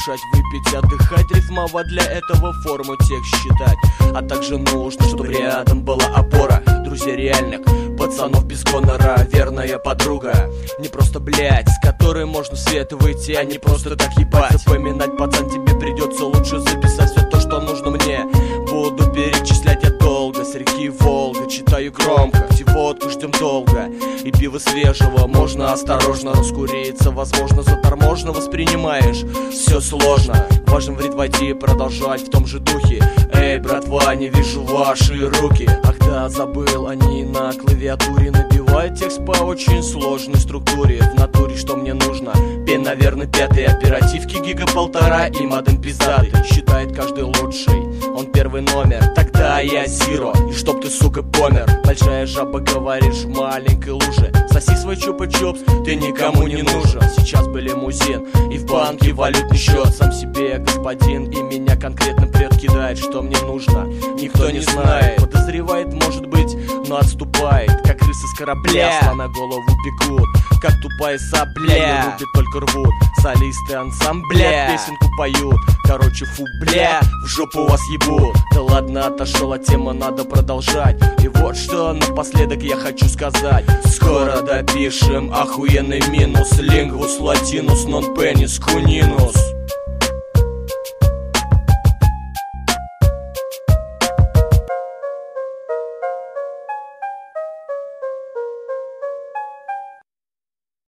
кушать, выпить, отдыхать, рифмовать, для этого форму текст считать. А также нужно, чтобы рядом была опора, друзья реальных пацанов без гонора, верная подруга. Не просто блять, с которой можно в свет выйти, а не просто так ебать. Запоминать, пацан, тебе придется лучше записать все то, что нужно мне. Буду перечислять я долго, с реки Волга читаю громко, водку ждем долго. И пиво свежего, можно осторожно раскуриться, возможно, заторможенно воспринимаешь все сложно. Важно в ритм войти и продолжать в том же духе. Эй, братва, не вижу ваши руки. Ах да, забыл, они на клавиатуре набивают текст по очень сложной структуре. В натуре что мне нужно? Пен, наверное, пятый, оперативки гига 1,5 и модем пиздатый. Считает каждый лучший, он первый номер. Тогда я зиро, и чтоб ты, сука, помер. Большая жаба, говоришь, в маленькой луже. Соси свой чупа-чупс, ты никому не нужен. Сейчас бы лимузин и в банке валютный счет. Сам себе я господин, и меня конкретно предкидает, что мне нужно. Никто не знает, подозревает, может быть, но отступает. Как крысы с корабля, слона голову бегут. Как тупая сопля, не рубят, только рвут. Солисты ансамбля песенку поют. Короче, фу, бля, в жопу вас ебут. Да ладно, отошла тема, надо продолжать. И вот что напоследок я хочу сказать. Скоро допишем охуенный минус. Лингвус, латинус, нон пенис, кунинус.